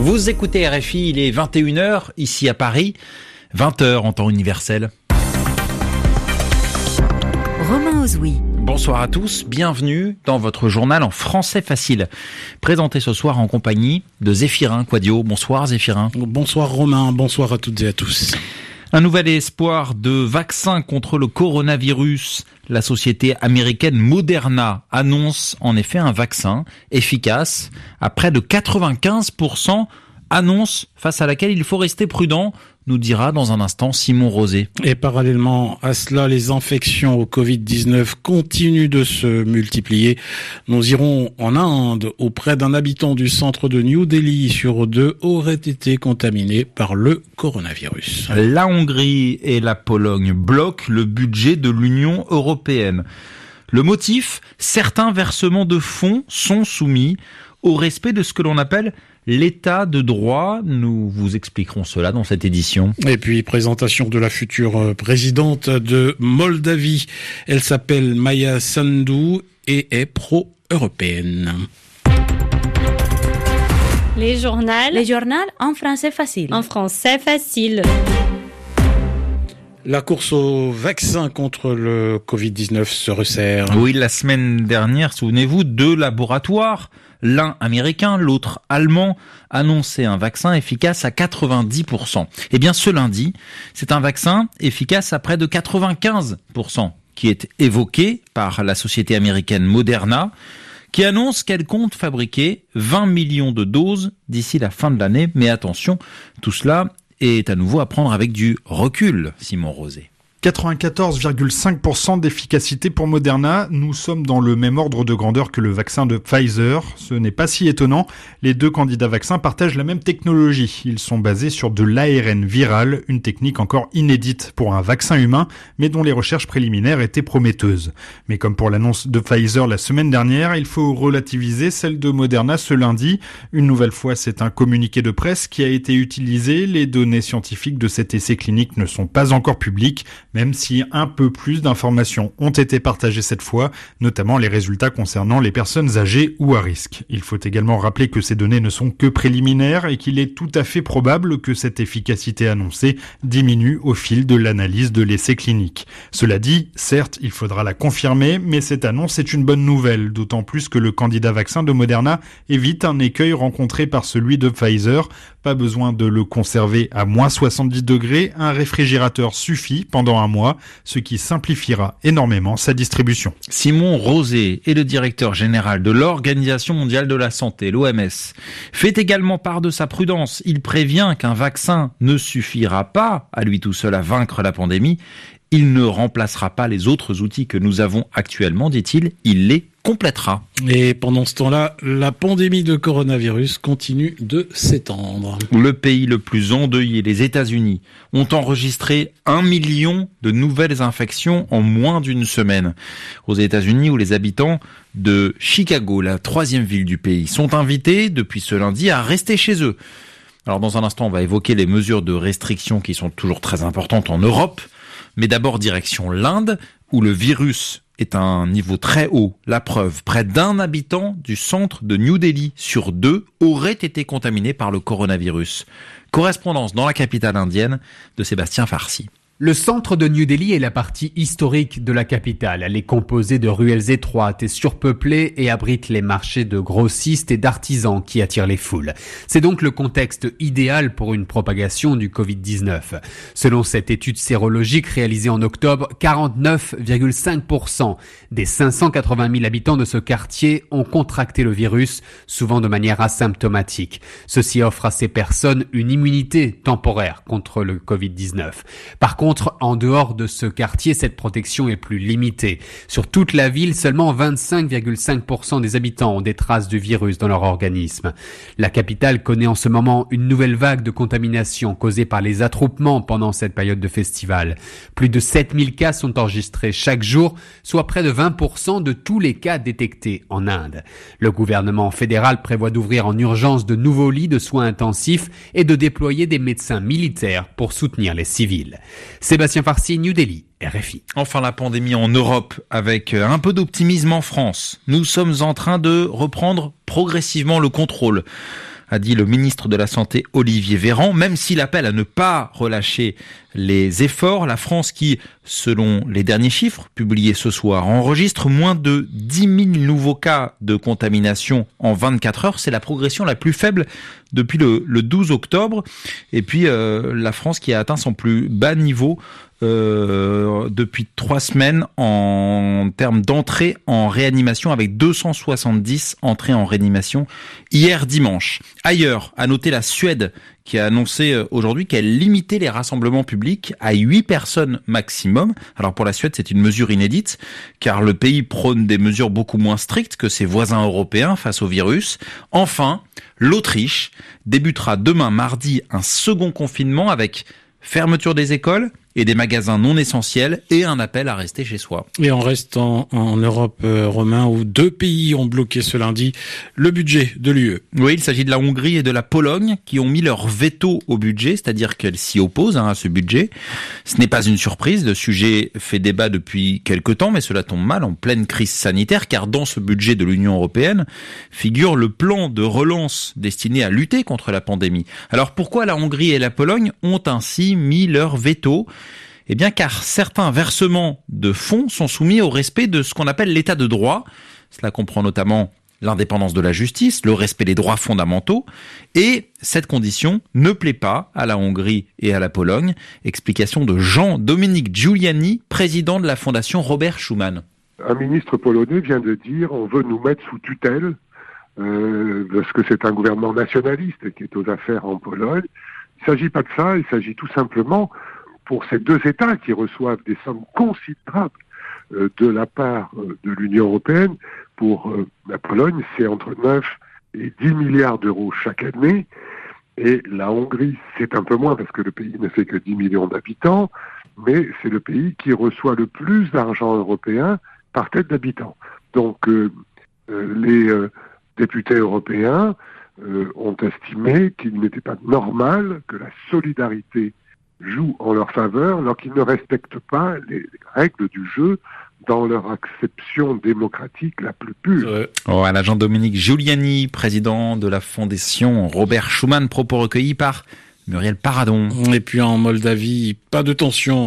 Vous écoutez RFI, il est 21h ici à Paris, 20h en temps universel. Romain Ozoui. Bonsoir à tous, bienvenue dans votre journal en français facile. Présenté ce soir en compagnie de Zéphirin Quadio. Bonsoir Zéphirin. Bonsoir Romain, bonsoir à toutes et à tous. Un nouvel espoir de vaccin contre le coronavirus. La société américaine Moderna annonce en effet un vaccin efficace à près de 95%, annonce face à laquelle il faut rester prudent, nous dira dans un instant Simon Rosé. Et parallèlement à cela, les infections au Covid-19 continuent de se multiplier. Nous irons en Inde où près d'un habitant du centre de New Delhi sur 2 aurait été contaminé par le coronavirus. La Hongrie et la Pologne bloquent le budget de l'Union européenne. Le motif, certains versements de fonds sont soumis au respect de ce que l'on appelle l'état de droit. Nous vous expliquerons cela dans cette édition. Et puis, présentation de la future présidente de Moldavie. Elle s'appelle Maia Sandu et est pro-européenne. Les journaux en français facile. En français facile. La course au vaccin contre le Covid-19 se resserre. Oui, la semaine dernière, souvenez-vous, 2 laboratoires, l'un américain, l'autre allemand, annonçaient un vaccin efficace à 90%. Eh bien, ce lundi, c'est un vaccin efficace à près de 95% qui est évoqué par la société américaine Moderna, qui annonce qu'elle compte fabriquer 20 millions de doses d'ici la fin de l'année. Mais attention, tout cela est à nouveau à prendre avec du recul, Simon Rosé. 94,5% d'efficacité pour Moderna. Nous sommes dans le même ordre de grandeur que le vaccin de Pfizer. Ce n'est pas si étonnant. Les 2 candidats vaccins partagent la même technologie. Ils sont basés sur de l'ARN viral, une technique encore inédite pour un vaccin humain, mais dont les recherches préliminaires étaient prometteuses. Mais comme pour l'annonce de Pfizer la semaine dernière, il faut relativiser celle de Moderna ce lundi. Une nouvelle fois, c'est un communiqué de presse qui a été utilisé. Les données scientifiques de cet essai clinique ne sont pas encore publiques, même si un peu plus d'informations ont été partagées cette fois, notamment les résultats concernant les personnes âgées ou à risque. Il faut également rappeler que ces données ne sont que préliminaires et qu'il est tout à fait probable que cette efficacité annoncée diminue au fil de l'analyse de l'essai clinique. Cela dit, certes, il faudra la confirmer, mais cette annonce est une bonne nouvelle, d'autant plus que le candidat vaccin de Moderna évite un écueil rencontré par celui de Pfizer. Pas besoin de le conserver à moins 70 degrés, un réfrigérateur suffit pendant un mois, ce qui simplifiera énormément sa distribution. Simon Rosé est le directeur général de l'Organisation mondiale de la santé, l'OMS, fait également part de sa prudence. Il prévient qu'un vaccin ne suffira pas à lui tout seul à vaincre la pandémie. Il ne remplacera pas les autres outils que nous avons actuellement, dit-il, il les complétera. Et pendant ce temps-là, la pandémie de coronavirus continue de s'étendre. Le pays le plus endeuillé, les États-Unis, ont enregistré 1 million de nouvelles infections en moins d'une semaine. Aux États-Unis, où les habitants de Chicago, la 3e ville du pays, sont invités depuis ce lundi à rester chez eux. Alors dans un instant, on va évoquer les mesures de restriction qui sont toujours très importantes en Europe. Mais d'abord direction l'Inde, où le virus est à un niveau très haut. La preuve, près d'1 habitant du centre de New Delhi sur 2 aurait été contaminé par le coronavirus. Correspondance dans la capitale indienne de Sébastien Farsi. Le centre de New Delhi est la partie historique de la capitale. Elle est composée de ruelles étroites et surpeuplée et abrite les marchés de grossistes et d'artisans qui attirent les foules. C'est donc le contexte idéal pour une propagation du Covid-19. Selon cette étude sérologique réalisée en octobre, 49,5% des 580 000 habitants de ce quartier ont contracté le virus, souvent de manière asymptomatique. Ceci offre à ces personnes une immunité temporaire contre le Covid-19. Par contre, en dehors de ce quartier, cette protection est plus limitée. Sur toute la ville, seulement 25,5% des habitants ont des traces du virus dans leur organisme. La capitale connaît en ce moment une nouvelle vague de contamination causée par les attroupements pendant cette période de festival. Plus de 7000 cas sont enregistrés chaque jour, soit près de 20% de tous les cas détectés en Inde. Le gouvernement fédéral prévoit d'ouvrir en urgence de nouveaux lits de soins intensifs et de déployer des médecins militaires pour soutenir les civils. Sébastien Farsi, New Delhi, RFI. Enfin, la pandémie en Europe, avec un peu d'optimisme en France. Nous sommes en train de reprendre progressivement le contrôle. a dit le ministre de la Santé Olivier Véran, même s'il appelle à ne pas relâcher les efforts. La France qui, selon les derniers chiffres publiés ce soir, enregistre moins de 10 000 nouveaux cas de contamination en 24 heures. C'est la progression la plus faible depuis le 12 octobre. Et puis la France qui a atteint son plus bas niveau depuis 3 semaines en termes d'entrée en réanimation, avec 270 entrées en réanimation hier dimanche. Ailleurs, à noter la Suède qui a annoncé aujourd'hui qu'elle limitait les rassemblements publics à 8 personnes maximum. Alors pour la Suède, c'est une mesure inédite, car le pays prône des mesures beaucoup moins strictes que ses voisins européens face au virus. Enfin, l'Autriche débutera demain mardi un second confinement avec fermeture des écoles et des magasins non essentiels et un appel à rester chez soi. Et on reste en Europe, Romain, où 2 pays ont bloqué ce lundi le budget de l'UE. Oui, il s'agit de la Hongrie et de la Pologne qui ont mis leur veto au budget, c'est-à-dire qu'elles s'y opposent à ce budget. Ce n'est pas une surprise, le sujet fait débat depuis quelque temps, mais cela tombe mal en pleine crise sanitaire, car dans ce budget de l'Union européenne figure le plan de relance destiné à lutter contre la pandémie. Alors pourquoi la Hongrie et la Pologne ont ainsi mis leur veto ? Eh bien, car certains versements de fonds sont soumis au respect de ce qu'on appelle l'état de droit. Cela comprend notamment l'indépendance de la justice, le respect des droits fondamentaux, et cette condition ne plaît pas à la Hongrie et à la Pologne. Explication de Jean-Dominique Giuliani, président de la Fondation Robert Schuman. Un ministre polonais vient de dire on veut nous mettre sous tutelle parce que c'est un gouvernement nationaliste qui est aux affaires en Pologne. Il ne s'agit pas de ça, il s'agit tout simplement pour ces 2 États qui reçoivent des sommes considérables de la part de l'Union européenne. Pour la Pologne, c'est entre 9 et 10 milliards d'euros chaque année. Et la Hongrie, c'est un peu moins parce que le pays ne fait que 10 millions d'habitants, mais c'est le pays qui reçoit le plus d'argent européen par tête d'habitant. Donc les députés européens ont estimé qu'il n'était pas normal que la solidarité joue en leur faveur alors qu'ils ne respectent pas les règles du jeu dans leur acception démocratique la plus pure. Voilà, Jean-Dominique Giuliani, président de la Fondation Robert Schuman, propos recueillis par Muriel Paradon. Et puis en Moldavie, pas de tension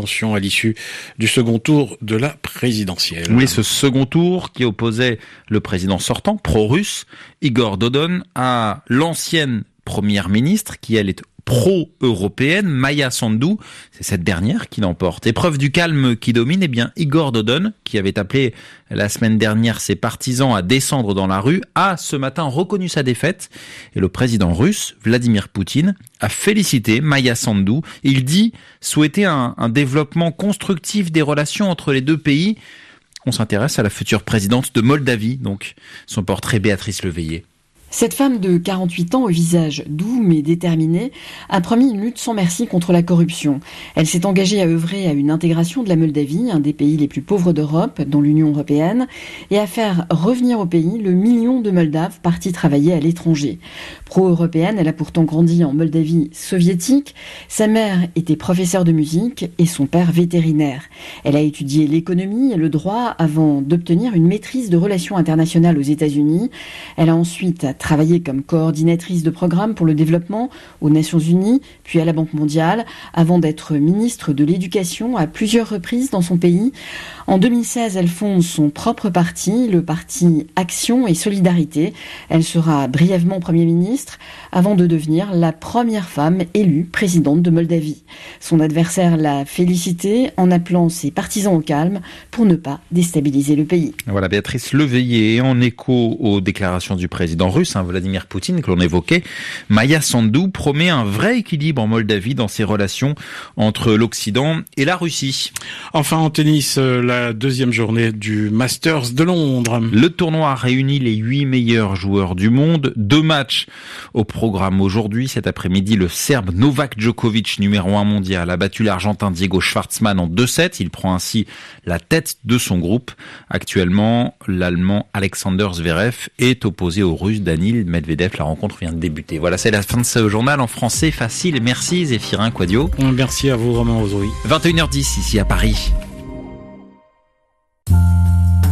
à l'issue du second tour de la présidentielle. Oui, ce second tour qui opposait le président sortant, pro-russe, Igor Dodon, à l'ancienne première ministre, qui elle est pro-européenne, Maia Sandu. C'est cette dernière qui l'emporte. Épreuve du calme qui domine, eh bien Igor Dodon, qui avait appelé la semaine dernière ses partisans à descendre dans la rue, a ce matin reconnu sa défaite. Et le président russe, Vladimir Poutine, a félicité Maia Sandu. Il dit souhaiter un développement constructif des relations entre les 2 pays. On s'intéresse à la future présidente de Moldavie, donc son portrait Béatrice Leveillé. Cette femme de 48 ans au visage doux mais déterminé a promis une lutte sans merci contre la corruption. Elle s'est engagée à œuvrer à une intégration de la Moldavie, un des pays les plus pauvres d'Europe, dans l'Union européenne, et à faire revenir au pays le million de Moldaves partis travailler à l'étranger. Pro-européenne, elle a pourtant grandi en Moldavie soviétique. Sa mère était professeure de musique et son père vétérinaire. Elle a étudié l'économie et le droit avant d'obtenir une maîtrise de relations internationales aux États-Unis. Elle a ensuite travaillé comme coordinatrice de programme pour le développement aux Nations Unies, puis à la Banque mondiale, avant d'être ministre de l'Éducation à plusieurs reprises dans son pays. En 2016, elle fonde son propre parti, le parti Action et Solidarité. Elle sera brièvement Premier ministre avant de devenir la première femme élue présidente de Moldavie. Son adversaire l'a félicitée en appelant ses partisans au calme pour ne pas déstabiliser le pays. Voilà, Béatrice Leveillé, en écho aux déclarations du président russe, Vladimir Poutine, que l'on évoquait, Maia Sandu promet un vrai équilibre en Moldavie dans ses relations entre l'Occident et la Russie. Enfin, en tennis, la 2e journée du Masters de Londres. Le tournoi réunit les 8 meilleurs joueurs du monde. 2 matchs au programme aujourd'hui. Cet après-midi, le Serbe Novak Djokovic, numéro 1 mondial, a battu l'Argentin Diego Schwartzmann en 2-7. Il prend ainsi la tête de son groupe. Actuellement, l'Allemand Alexander Zverev est opposé au Russe Daniil Medvedev. La rencontre vient de débuter. Voilà, c'est la fin de ce journal en français facile. Merci Zéphirin Quadio. Merci à vous Romain Ozoui. 21h10 ici à Paris.